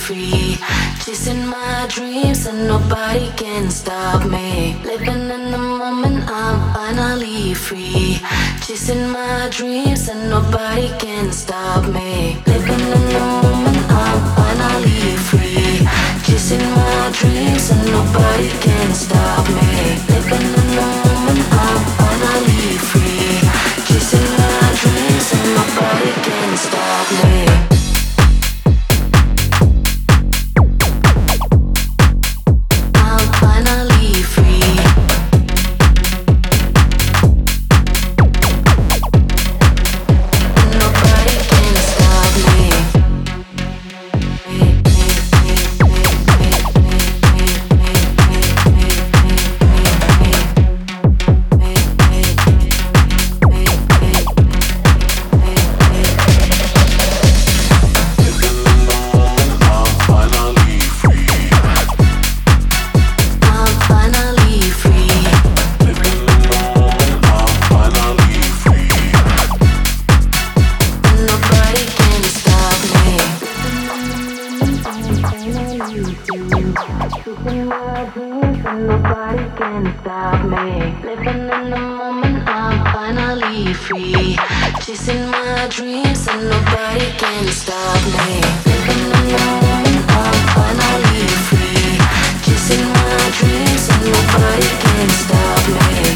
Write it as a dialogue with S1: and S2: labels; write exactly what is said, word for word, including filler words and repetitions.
S1: free. Chasing my dreams and nobody can stop me. Living in the moment, I'm finally free. Chasing my dreams and nobody can stop me. Living in the moment, I'm finally free. Chasing my dreams and nobody can stop me. Living in the moment, I'm finally free. Chasing my dreams and nobody can stop me. Chasing my dreams and nobody can stop me. Living in the moment, I'm finally free. Chasing my dreams and nobody can stop me.